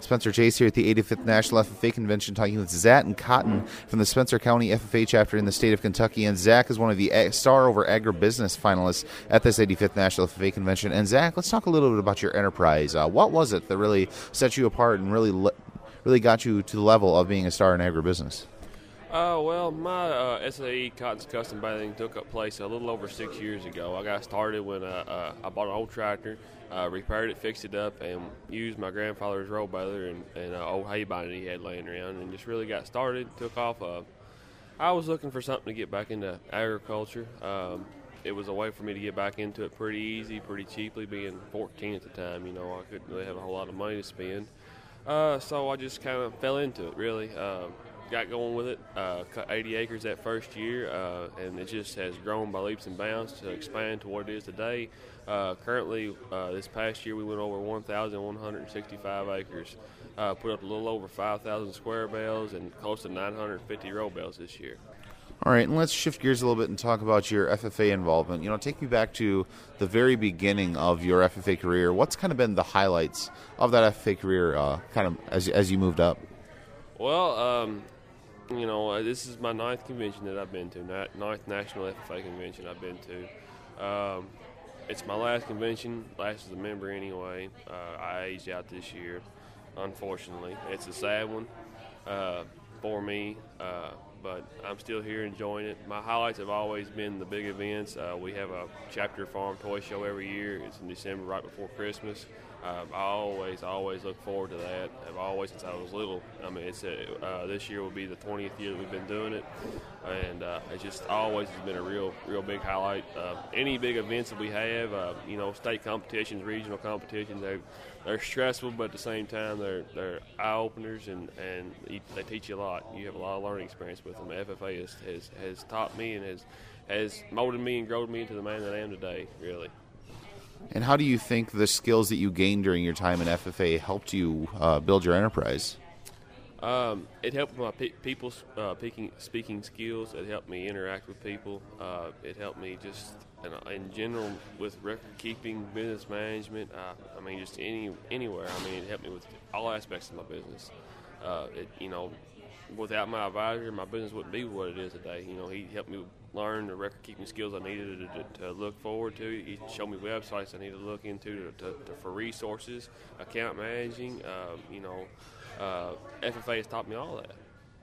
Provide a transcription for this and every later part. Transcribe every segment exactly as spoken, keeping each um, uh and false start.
Spencer Chase here at the eighty-fifth National F F A Convention, talking with Zach and Cotton from the Spencer County F F A chapter in the state of Kentucky. And Zach is one of the Star Over Agribusiness finalists at this eighty-fifth National F F A Convention. And Zach, let's talk a little bit about your enterprise. Uh, what was it that really set you apart and really le- really got you to the level of being a star in agribusiness? Uh, well, my uh, S A E Cotton's Custom Bathing took up place a little over six years ago. I got started when uh, uh, I bought an old tractor, uh, repaired it, fixed it up, and used my grandfather's road baler and, and uh, old hay binder he had laying around, and just really got started, took off. Uh, I was looking for something to get back into agriculture. Um, it was a way for me to get back into it pretty easy, pretty cheaply, being fourteen at the time. You know, I couldn't really have a whole lot of money to spend. Uh, so I just kind of fell into it, really. Uh, got going with it, uh, cut eighty acres that first year, uh, and it just has grown by leaps and bounds to expand to what it is today. Uh, currently, uh, this past year we went over one thousand one hundred sixty-five acres, uh, put up a little over five thousand square bales and close to nine hundred fifty row bales this year. All right, and let's shift gears a little bit and talk about your F F A involvement. You know, take me back to the very beginning of your F F A career. What's kind of been the highlights of that F F A career, uh, kind of as as you moved up? Well, um, you know, uh, this is my ninth convention that I've been to, na- ninth National F F A convention I've been to. Um, it's my last convention, last as a member anyway. Uh, I aged out this year, unfortunately. It's a sad one uh, for me, uh, but I'm still here enjoying it. My highlights have always been the big events. Uh, we have a chapter farm toy show every year. It's in December right before Christmas. Um, I always, always look forward to that. I've always since I was little. I mean, it's a, uh, this year will be the twentieth year that we've been doing it, and uh, it just always has been a real, real big highlight. Uh, any big events that we have, uh, you know, state competitions, regional competitions, they're, they're stressful, but at the same time, they're they're eye openers, and, and they teach you a lot. You have a lot of learning experience with them. F F A has has, has taught me and has has molded me and grown me into the man that I am today. Really. And how do you think the skills that you gained during your time in F F A helped you uh, build your enterprise? Um, it helped my pe- people's uh, speaking, speaking skills. It helped me interact with people. Uh, it helped me just, in, in general, with record keeping, business management. Uh, I mean, just any anywhere. I mean, it helped me with all aspects of my business. Uh, it, you know, without my advisor, my business wouldn't be what it is today. You know, he helped me learn the record-keeping skills I needed to, to, to look forward to. He showed me websites I needed to look into to, to, to, for resources, account managing. Uh, you know, uh, F F A has taught me all that.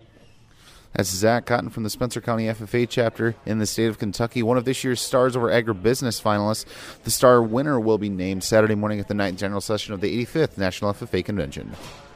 That's Zach Cotton from the Spencer County F F A chapter in the state of Kentucky, one of this year's Stars Over Agribusiness finalists. The star winner will be named Saturday morning at the ninth general session of the eighty-fifth National F F A Convention.